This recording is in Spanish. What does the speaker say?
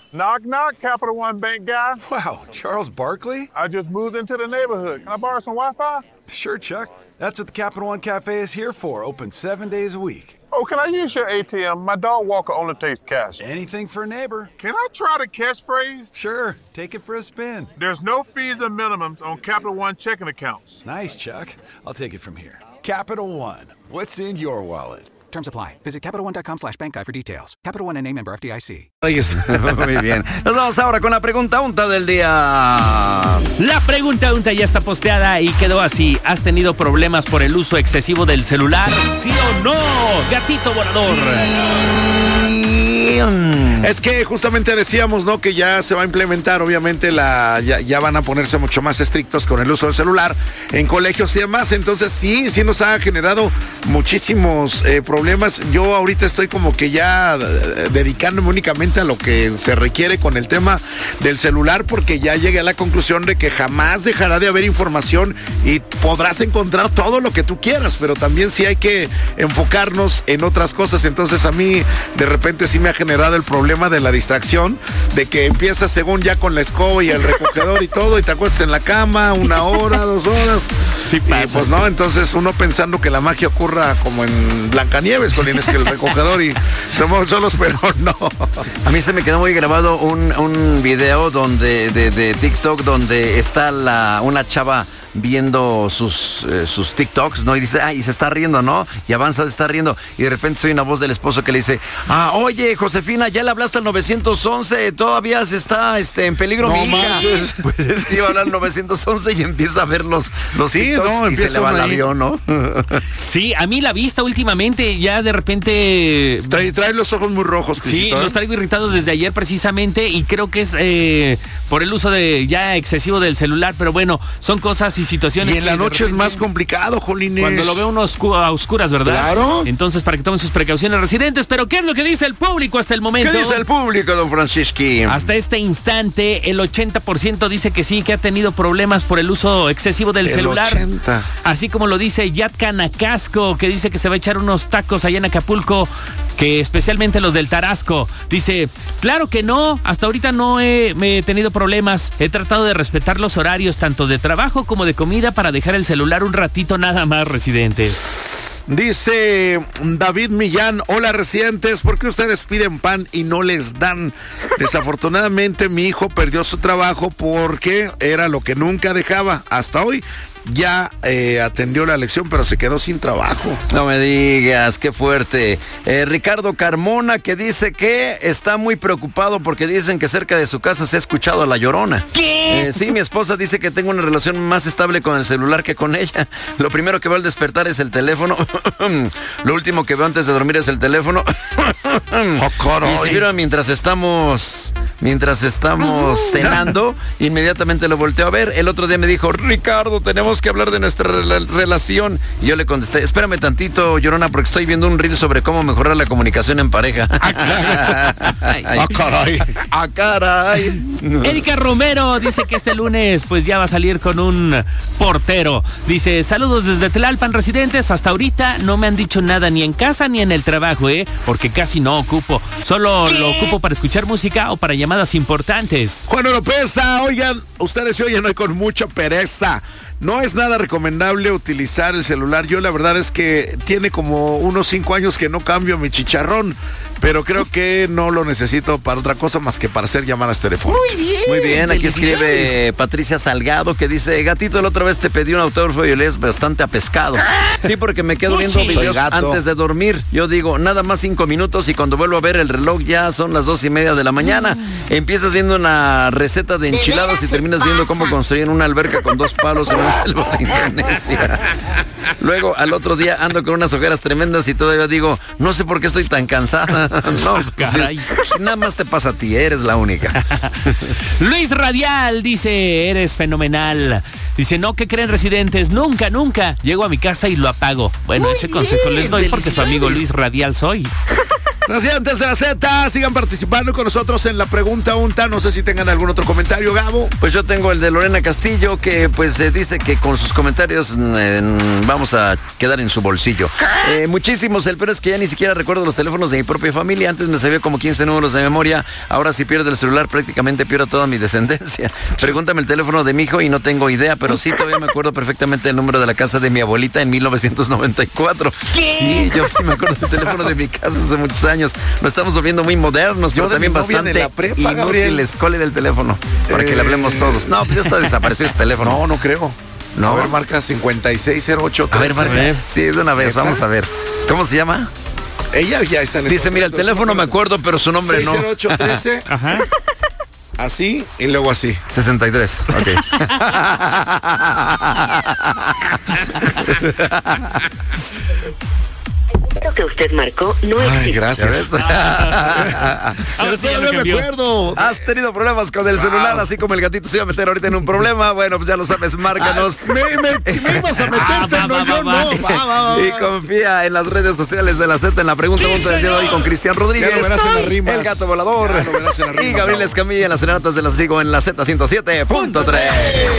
Knock, knock, Capital One Bank guy. Wow, Charles Barkley? I just moved into the neighborhood. Can I borrow some Wi-Fi? Sure, Chuck. That's what the Capital One Cafe is here for, open 7 days a week. Oh, can I use your ATM? My dog Walker only takes cash. Anything for a neighbor. Can I try the catchphrase? Sure, take it for a spin. There's no fees and minimums on Capital One checking accounts. Nice, Chuck. I'll take it from here. Capital One, what's in your wallet? Terms apply. Visit CapitalOne.com/bankguy for details. Capital One and a member FDIC. Muy bien. Nos vamos ahora con la pregunta unta del día. La pregunta unta ya está posteada y quedó así. ¿Has tenido problemas por el uso excesivo del celular? ¿Sí o no? Gatito volador. Es que justamente decíamos, ¿no? Que ya se va a implementar, obviamente, ya van a ponerse mucho más estrictos con el uso del celular en colegios y demás. Entonces, sí nos ha generado muchísimos problemas. Yo ahorita estoy como que ya dedicándome únicamente a lo que se requiere con el tema del celular, porque ya llegué a la conclusión de que jamás dejará de haber información y podrás encontrar todo lo que tú quieras, pero también sí hay que enfocarnos en otras cosas. Entonces, a mí de repente sí me ha generado el problema de la distracción, de que empiezas según ya con la escoba y el recogedor y todo, y te acuestas en la cama 1 hora, 2 horas. Sí pasa. Y pues no, entonces uno pensando que la magia ocurra como en Blancanieves, con es que el recogedor y somos solos, pero no. A mí se me quedó muy grabado un video de TikTok donde está una chava viendo sus TikToks, ¿no? Y dice, y se está riendo, ¿no? Y avanza, se está riendo. Y de repente soy una voz del esposo que le dice, oye, Josefina, ya le hablaste al 911, todavía se está en peligro no, mi hija. Manches. Pues es que iba a hablar al 911 y empieza a ver los sí, TikToks y se le va el avión, ¿no? Sí, a mí la vista últimamente ya de repente... Trae los ojos muy rojos, Crisito. Sí, los traigo irritados desde ayer precisamente y creo que es por el uso ya excesivo del celular, pero bueno, son cosas y situaciones. Y en la noche es más complicado, Jolines. Cuando lo ve uno a oscuras, ¿verdad? Claro. Entonces, para que tomen sus precauciones, residentes. Pero, ¿qué es lo que dice el público hasta el momento? ¿Qué dice el público, don Francisqui? Hasta este instante, el 80% dice que sí, que ha tenido problemas por el uso excesivo del celular. 80. Así como lo dice Yatka Nacasco, que dice que se va a echar unos tacos allá en Acapulco, que especialmente los del Tarasco. Dice, claro que no, hasta ahorita no me he tenido problemas. He tratado de respetar los horarios tanto de trabajo como de comida para dejar el celular un ratito nada más, residentes. Dice David Millán, hola residentes, ¿por qué ustedes piden pan y no les dan? Desafortunadamente mi hijo perdió su trabajo porque era lo que nunca dejaba. Hasta hoy ya atendió la lección, pero se quedó sin trabajo. No me digas, qué fuerte. Ricardo Carmona, que dice que está muy preocupado porque dicen que cerca de su casa se ha escuchado a La Llorona. ¿Qué? Sí, mi esposa dice que tengo una relación más estable con el celular que con ella. Lo primero que veo al despertar es el teléfono. Lo último que veo antes de dormir es el teléfono. Y si vieron, mientras estamos cenando, inmediatamente lo volteo a ver. El otro día me dijo, Ricardo, tenemos que hablar de nuestra relación. Y yo le contesté, espérame tantito, Llorona, porque estoy viendo un reel sobre cómo mejorar la comunicación en pareja. Caray. Erika Romero dice que este lunes pues ya va a salir con un portero. Dice, saludos desde Tlalpan, residentes. Hasta ahorita no me han dicho nada ni en casa ni en el trabajo, porque casi no ocupo. Solo lo ocupo para escuchar música o para llamadas importantes. Juan Oropesa, oigan, ustedes se oyen hoy con mucha pereza. No es nada recomendable utilizar el celular. Yo la verdad es que tiene como unos 5 años que no cambio mi chicharrón, pero creo que no lo necesito para otra cosa más que para hacer llamadas telefónicas. Muy bien, aquí escribe Patricia Salgado, que dice, gatito, la otra vez te pedí un autógrafo y lees bastante a pescado. Sí, porque me quedo viendo videos antes de dormir. Yo digo, nada más 5 minutos y cuando vuelvo a ver el reloj ya son las 2:30 de la mañana. Empiezas viendo una receta de enchiladas y terminas viendo cómo construyen una alberca con 2 palos en una selva de Indonesia. Luego, al otro día ando con unas ojeras tremendas y todavía digo, no sé por qué estoy tan cansada. No, pues nada más te pasa a ti, eres la única. Luis Radial dice, eres fenomenal. Dice, no, ¿qué creen, residentes? Nunca llego a mi casa y lo apago. Bueno, ese consejo les doy porque su amigo Luis Radial soy. Nacientes de la Z, sigan participando con nosotros en la pregunta UNTA. No sé si tengan algún otro comentario, Gabo. Pues yo tengo el de Lorena Castillo, que pues dice que con sus comentarios vamos a quedar en su bolsillo. Muchísimos, el peor es que ya ni siquiera recuerdo los teléfonos de mi propia familia. Antes me sabía como 15 números de memoria. Ahora si pierdo el celular prácticamente pierdo toda mi descendencia. Pregúntame el teléfono de mi hijo y no tengo idea, pero sí todavía me acuerdo perfectamente el número de la casa de mi abuelita en 1994. Sí, yo sí me acuerdo del teléfono de mi casa hace muchos años. Nos estamos volviendo muy modernos, pero también bastante inútiles. ¿Cuál era el teléfono? Para que le hablemos todos. No, pues ya está desapareció ese teléfono. No creo. No. A ver, marca 5608. A ver, marca. Sí, de una vez, vamos a ver. ¿Cómo se llama? Ella ya está en el. Dice, mira, el teléfono me acuerdo, pero su nombre 60813. Ajá. Así y luego así. 63. Ok. Lo que usted marcó no Ay, existe. gracias. Ahora sí ya me cambió. acuerdo. ¿Has tenido problemas con el celular, así como el gatito se iba a meter ahorita en un problema? Bueno, pues ya lo sabes, márcanos. Me ibas a meterte, no, yo no. Va. Y confía en las redes sociales de la Z en la pregunta del día de hoy con Cristian Rodríguez, Ya lo verás en las rimas. el gato volador, Ya lo verás en las y rimas, Gabriel Gabo. Escamilla en las serenatas de las Sigo en la Z107.3.